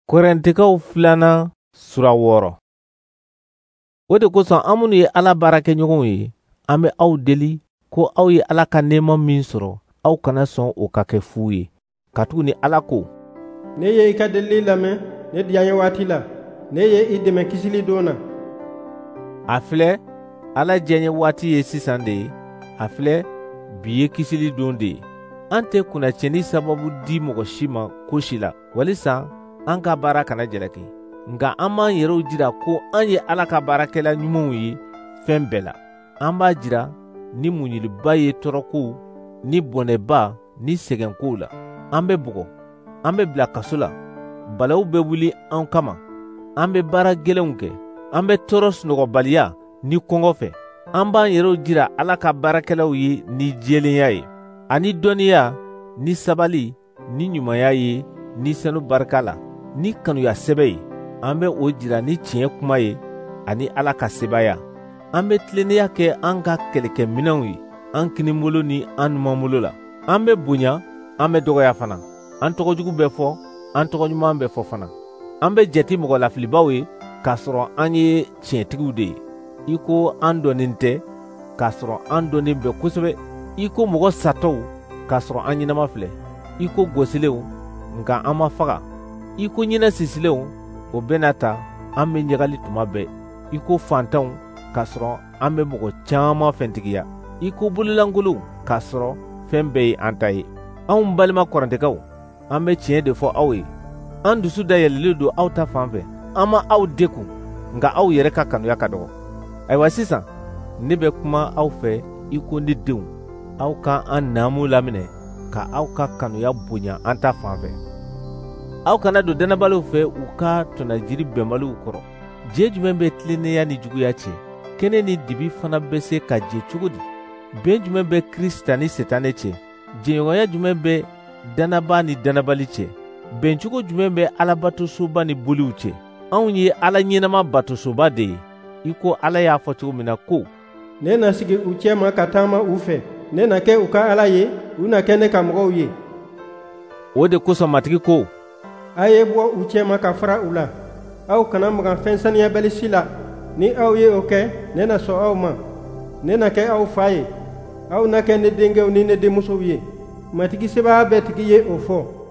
Korintikaw 2 sura 6. O de kosɔn an minnu ye Ala baarakɛɲɔgɔnw ye, an bɛ aw deli ko aw ye Ala ka nɛɛma min sɔrɔ, aw kana sɔn o ka kɛ fu ye. Katuguni Ala ko: ne ye i ka delili lamɛn ne diyaɲɛ waati la, ne ye i dɛmɛ kisili don na. A filɛ, Ala diyaɲɛ waati ye sisan de ye, a filɛ, bi ye kisili don de ye. An tɛ kunnacɛnni sababu di mɔgɔ si ma ko si la, walisa an ka baara kana jalaki. Nka an b'an yɛrɛw jira ko an ye Ala ka baarakɛla ɲumanw ye fɛn bɛɛ la. An b'a jira ni muɲuliba ye tɔɔrɔkow, ni bɔnɛba, ni sɛgɛnkow la. An bɛ bugɔ, an bɛ bila kaso la, balawu bɛ wuli an kama, an bɛ baara gɛlɛnw kɛ, an bɛ tɔɔrɔ sunɔgɔbaliya ni kɔngɔ fɛ. An b'an yɛrɛw jira Ala ka baarakɛlaw ye ni jɛlenya ye, ani dɔnniya, ni sabali, ni ɲumanya ye, ni sanu barika la, ni kanuya sɛbɛ ye. An bɛ o jira ni tiɲɛ kuma ye ani Ala ka sebaya. An bɛ tilennenya kɛ an ka kɛlɛkɛminɛnw ye, an kinibolo ni an numanbolo la. An bɛ bonya, an bɛ dɔgɔya fana. An tɔgɔjugu bɛ fɔ, an tɔgɔɲuman bɛ fɔ fana. An bɛ jate mɔgɔ lafilibaw ye, k'a sɔrɔ an ye tiɲɛtigiw de ye. I ko an dɔnnen tɛ, k'a sɔrɔ an dɔnnen bɛ kosɛbɛ. I ko mɔgɔ satɔw, k'a sɔrɔ an ɲɛnama filɛ. I ko gosilenw, nka an ma faga. I ko ɲinɛ sisilenw, o bɛna ta an bɛ ɲagali tuma bɛɛ. I ko fantanw, k'a sɔrɔ an bɛ mɔgɔ caaman fɛntigiya. I ko bololangolow, k'a sɔrɔ fɛn bɛɛ ye an ta ye. Anw balima Korintikaw, an bɛ tiɲɛ de fɔ aw ye. An dusu dayɛlɛlen don aw ta fan fɛ. An ma aw dekun, nka aw yɛrɛ ka kanuya ka dɔgɔ. Ayiwa sisan, ne bɛ kuma aw fɛ i ko ne denw. Aw ka an naamu laminɛ, ka aw ka kanuya bonya an ta fan fɛ. Aw kana don dannabaliw fɛ u ka tɔnajiri bɛnbaliw kɔrɔ. Je jumɛn bɛ tilennenya ni juguya cɛ? Kɛnɛ ni dibi fana bɛ se ka je cogo di? Bɛn jumɛn bɛ Kirista ni Setanɛ cɛ? Jɛɲɔgɔnya jumɛn bɛ dannaba ni dannabali cɛ? Bɛncogo jumɛn bɛ Alabatosoba ni boliw cɛ? Anw ye Ala ɲɛnama batosoba de ye. I ko Ala y'a fɔ cogo min na ko: ne na sigi u cɛma ka taama u fɛ, ne na kɛ u ka Ala ye, u na kɛ ne ka mɔgɔw ye. O de kosɔn matigi ko: a ye bɔ u cɛma ka fara u la. Aw kana magan fɛn saniyabali si la. Ni aw ye o kɛ, ne na sɔn aw ma. Ne na kɛ aw fa ye, aw na kɛ ne denkɛw ni ne denmusow ye. Matigi sebaa bɛ tigi ye o fɔ.